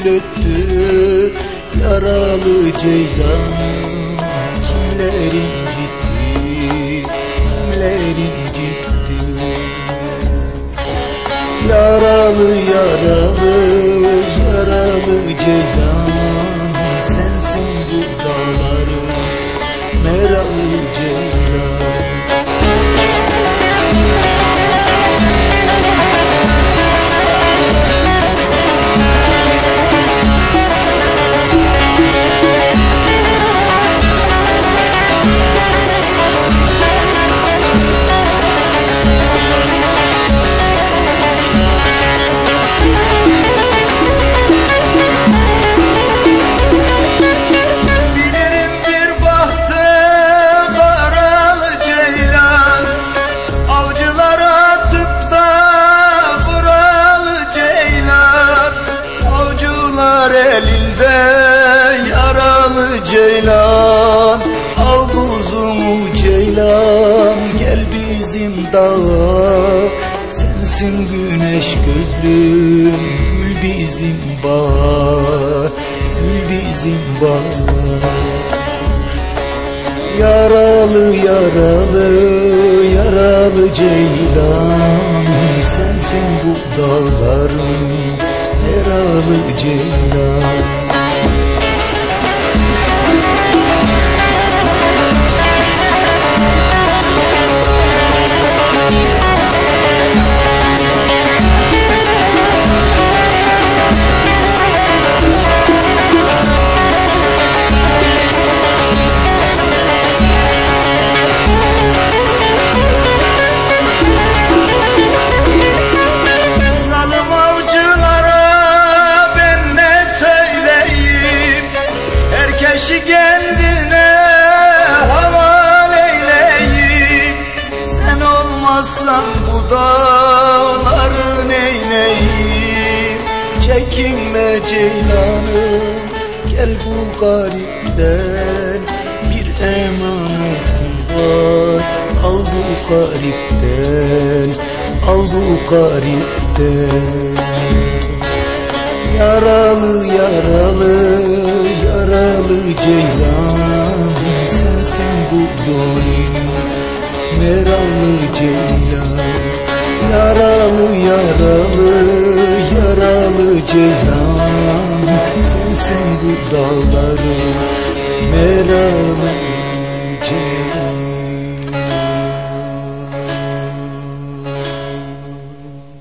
söyletti. Yaralı ceylanım kimler incitti, kimler incitti. Yaralı yaralı yaralı ceylan, sensin bu dağların meralı ceylan. Elinde yaralı ceylan, al kuzumu ceylan, gel bizim dağa. Sensin güneş gözlüm, gül bizim bahar, gül bizim bahar. Yaralı yaralı yaralı ceylan, sensin bu dağların meralı ceylan. Kendine havale eyleyim, sen olmazsan bu dağların eyneyim. Çekinme ceylanım, gel bu garipten, bir emanetim var. Al bu garipten, al bu garipten. Yaralı yaralı yaralı ceylan, sensin bu gönlüm meralı ceylan. Yaralı yaralı yaralı ceylan, sensin bu dağların meralı